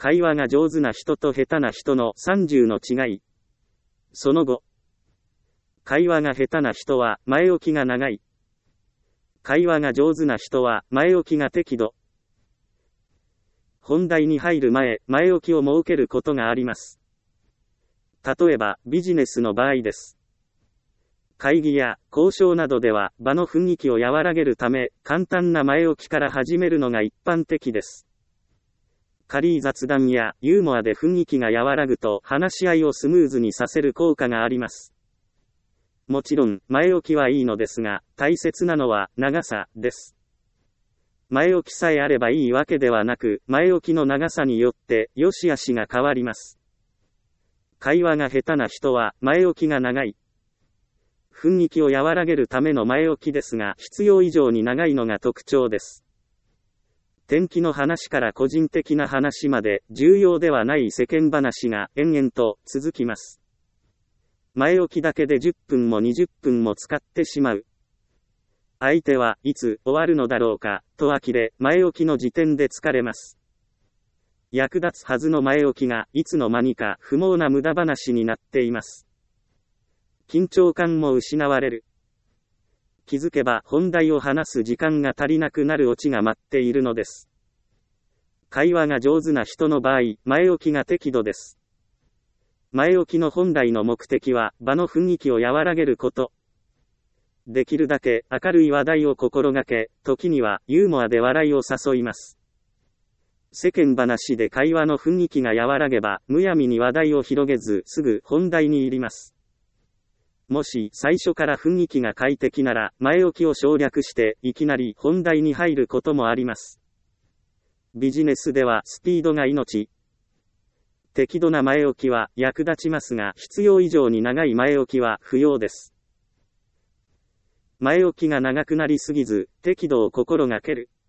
会話が上手な人と下手な人の30の違い。その後。会話が下手な人は前置きが長い。会話が上手な人は前置きが適度。本題に入る前置きを設けることがあります。例えば、ビジネスの場合です。会議や交渉などでは場の雰囲気を和らげるため、簡単な前置きから始めるのが一般的です。軽い雑談やユーモアで雰囲気が和らぐと話し合いをスムーズにさせる効果があります。もちろん、前置きはいいのですが、大切なのは長さです。前置きさえあればいいわけではなく、前置きの長さによって良し悪しが変わります。会話が下手な人は前置きが長い。雰囲気を和らげるための前置きですが、必要以上に長いのが特徴です。天気の話から個人的な話まで、重要ではない世間話が延々と続きます。前置きだけで10分も20分も使ってしまう。相手はいつ終わるのだろうか、と呆れ、前置きの時点で疲れます。役立つはずの前置きが、いつの間にか不毛な無駄話になっています。緊張感も失われる。気づけば本題を話す時間が足りなくなるオチが待っているのです。会話が上手な人の場合、前置きが適度です。前置きの本来の目的は、場の雰囲気を和らげること。できるだけ明るい話題を心がけ、時にはユーモアで笑いを誘います。世間話で会話の雰囲気が和らげば、むやみに話題を広げず、すぐ本題に入ります。もし最初から雰囲気が快適なら、前置きを省略して、いきなり本題に入ることもあります。ビジネスではスピードが命。適度な前置きは役立ちますが、必要以上に長い前置きは不要です。前置きが長くなりすぎず、適度を心がける。